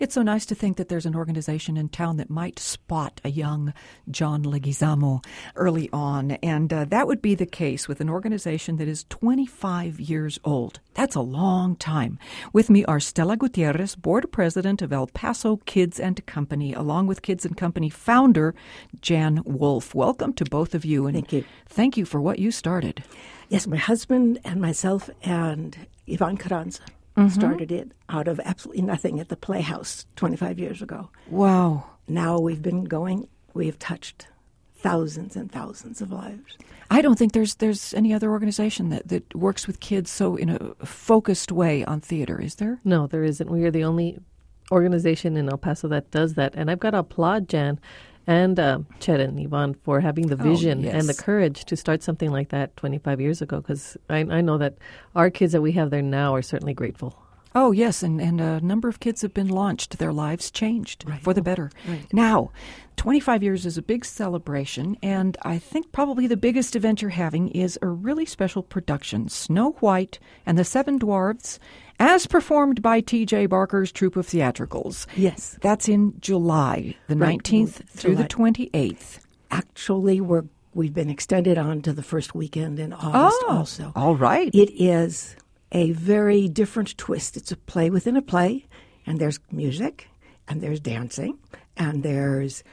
It's so nice to think that there's an organization in town that might spot a young John Leguizamo early on. And that would be the case with an organization that is 25 years old. That's a long time. With me are Stella Gutierrez, board president of El Paso Kids and Company, along with Kids and Company founder Jan Wolf. Welcome to both of you. And thank you. Thank you for what you started. Yes, my husband and myself and Ivan Carranza started it out of absolutely nothing at the Playhouse 25 years ago. Wow. Now we've been going, we have touched thousands and thousands of lives. I don't think there's any other organization that works with kids so in a focused way on theater, is there? No, there isn't. We are the only organization in El Paso that does that. And I've got to applaud Jan and Chet and Yvonne for having the vision and the courage to start something like that 25 years ago, because I know that our kids that we have there now are certainly grateful. Oh, yes, and a number of kids have been launched. Their lives changed for the better. Right. Now, 25 years is a big celebration, and I think probably the biggest event you're having is a really special production, Snow White and the Seven Dwarfs, as performed by T.J. Barker's Troupe of Theatricals. Yes. That's in July, the 19th through the 28th. Actually, we've been extended on to the first weekend in August also. All right. It is a very different twist. It's a play within a play, and there's music, and there's dancing, and there's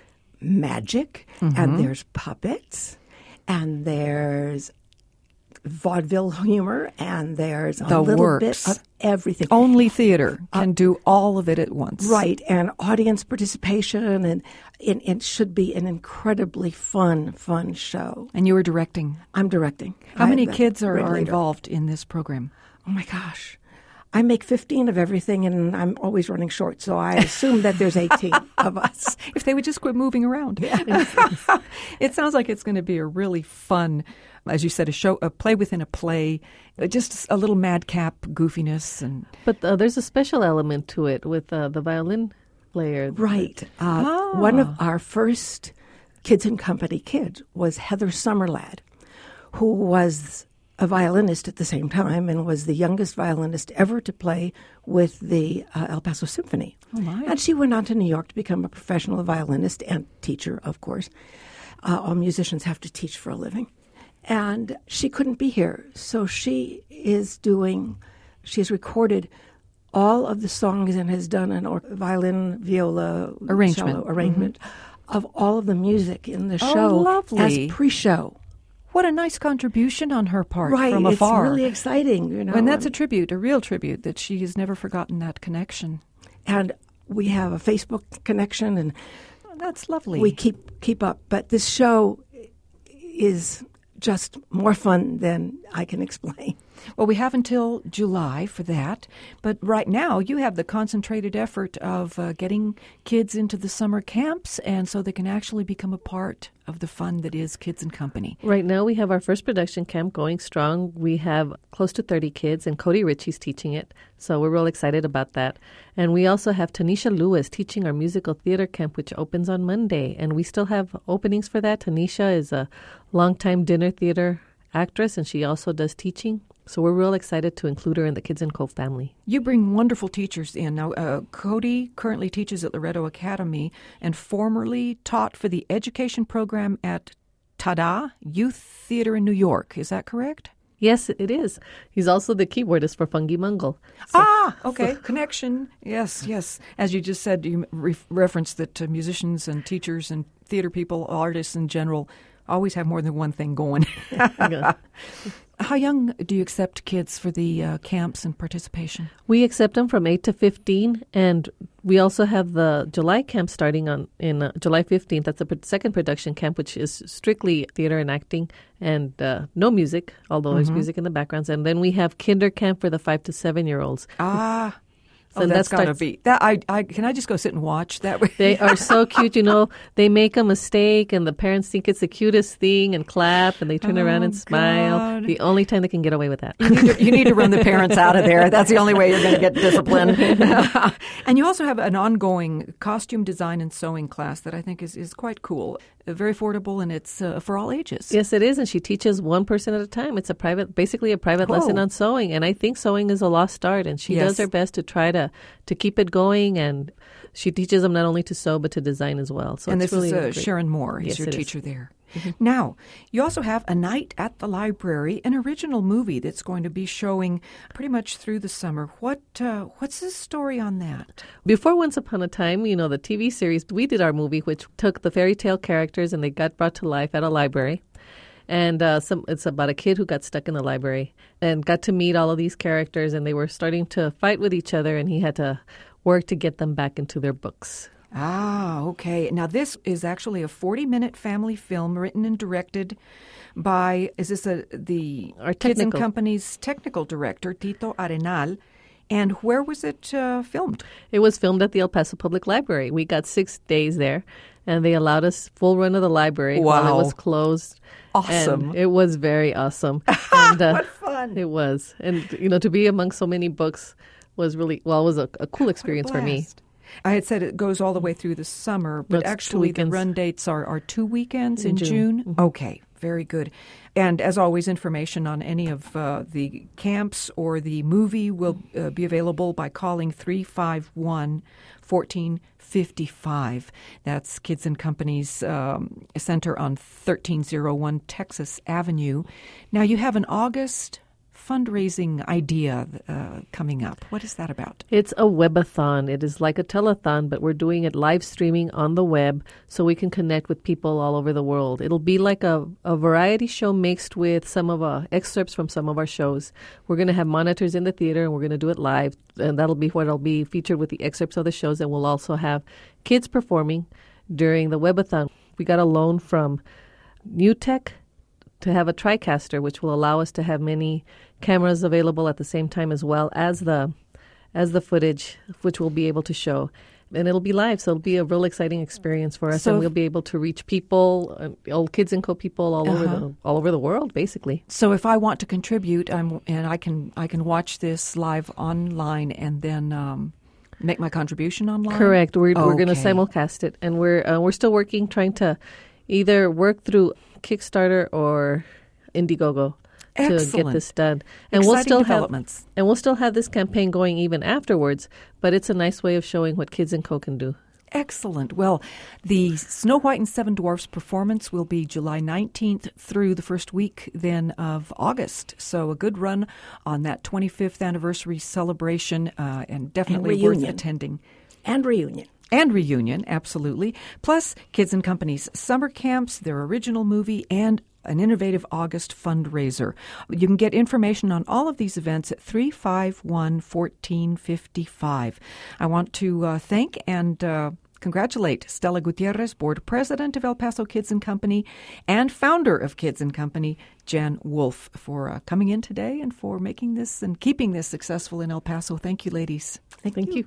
magic, and there's puppets, and there's vaudeville humor, and there's a little bit of everything. Only theater can do all of it at once. Right, and audience participation, and it should be an incredibly fun show. And you are directing. I'm directing. How many kids are involved in this program? Oh, my gosh. I make 15 of everything, and I'm always running short, so I assume that there's 18 of us. If they would just quit moving around. Yeah. It sounds like it's going to be a really fun, as you said, a play within a play, just a little madcap goofiness. But there's a special element to it with the violin player. Right. One of our first Kids and Company kids was Heather Summerlad, who was a violinist at the same time and was the youngest violinist ever to play with the El Paso Symphony. Oh, my. And she went on to New York to become a professional violinist and teacher, of course. All musicians have to teach for a living. And she couldn't be here, so she has recorded all of the songs and has done a violin, viola, cello arrangement of all of the music in the show lovely. As pre-show. What a nice contribution on her part from Right, afar. it's really exciting. And that's a real tribute, that she has never forgotten that connection. And we have a Facebook connection, and that's lovely. We keep up. But this show is just more fun than I can explain. Well, we have until July for that. But right now, you have the concentrated effort of getting kids into the summer camps, and so they can actually become a part of the fun that is Kids and Company. Right now, we have our first production camp going strong. We have close to 30 kids, and Cody Ritchie's teaching it. So we're real excited about that. And we also have Tanisha Lewis teaching our musical theater camp, which opens on Monday. And we still have openings for that. Tanisha is a longtime dinner theater actress, and she also does teaching. So we're real excited to include her in the Kids and Co family. You bring wonderful teachers in. Now, Cody currently teaches at Loretto Academy and formerly taught for the education program at Tada Youth Theater in New York. Is that correct? Yes, it is. He's also the keyboardist for Fungi Mungle. So, okay. Connection. Yes. As you just said, you referenced that musicians and teachers and theater people, artists in general, always have more than one thing going. How young do you accept kids for the camps and participation? We accept them from 8 to 15, and we also have the July camp starting in July 15th. That's the second production camp, which is strictly theater and acting and no music, although there's music in the backgrounds. And then we have kinder camp for the 5 to 7-year-olds. So that's got to be that. Can I just go sit and watch that? They are so cute. They make a mistake, and the parents think it's the cutest thing and clap, and they turn around and smile. God. The only time they can get away with that. You need to run the parents out of there. That's the only way you're going to get discipline. And you also have an ongoing costume design and sewing class that I think is quite cool. Very affordable, and it's for all ages. Yes, it is, and she teaches one person at a time. It's basically a private lesson on sewing, and I think sewing is a lost art, and she does her best to try to keep it going. And She teaches them not only to sew, but to design as well. So and it's this really is great. Sharon Moore is Yes, your it is. teacher there. Now, you also have A Night at the Library, an original movie that's going to be showing pretty much through the summer. What's the story on that? Before Once Upon a Time, the TV series, we did our movie, which took the fairy tale characters and they got brought to life at a library. And it's about a kid who got stuck in the library and got to meet all of these characters, and they were starting to fight with each other, and he had to work to get them back into their books. Ah, okay. Now, this is actually a 40-minute family film written and directed by, is this the Our Kids and technical. Company's technical director, Tito Arenal. And where was it filmed? It was filmed at the El Paso Public Library. We got 6 days there, and they allowed us full run of the library while Wow. it was closed. Awesome. And it was very awesome. And, What fun. It was. And, to be among so many books was really, it was a cool experience for me. Blast. I had said it goes all the way through the summer, but No, it's 2 actually the weekends. run dates are 2 weekends in In June. June. Okay, very good. And as always, information on any of the camps or the movie will be available by calling 351-1455. That's Kids and Company's center on 1301 Texas Avenue. Now, you have an August fundraising idea coming up. What is that about? It's a webathon. It is like a telethon, but we're doing it live streaming on the web so we can connect with people all over the world. It'll be like a variety show mixed with some of excerpts from some of our shows. We're going to have monitors in the theater, and we're going to do it live, and that'll be what will be featured with the excerpts of the shows, and we'll also have kids performing during the webathon. We got a loan from New Tech to have a TriCaster, which will allow us to have many cameras available at the same time as well as the footage, which we'll be able to show. And it'll be live, so it'll be a real exciting experience for us, So and if- we'll be able to reach people, old Kids and Co people all over the world, basically. So if I want to contribute, and I can watch this live online and then make my contribution online. Correct. We're going to Okay. simulcast it, and we're still working, trying to either work through Kickstarter or Indiegogo to get Excellent. this done. And Exciting developments. we'll still have this campaign going even afterwards. But it's a nice way of showing what Kids and Co can do. Excellent. Well, the Snow White and Seven Dwarfs performance will be July 19th through the first week then of August. So a good run on that 25th anniversary celebration and definitely And worth reunion. attending. And reunion. And reunion, absolutely. Plus, Kids and Company's summer camps, their original movie, and an innovative August fundraiser. You can get information on all of these events at 351-1455. I want to thank and congratulate Stella Gutierrez, Board President of El Paso Kids and Company and founder of Kids and Company, Jan Wolf, for coming in today and for making this and keeping this successful in El Paso. Thank you, ladies. Thank you.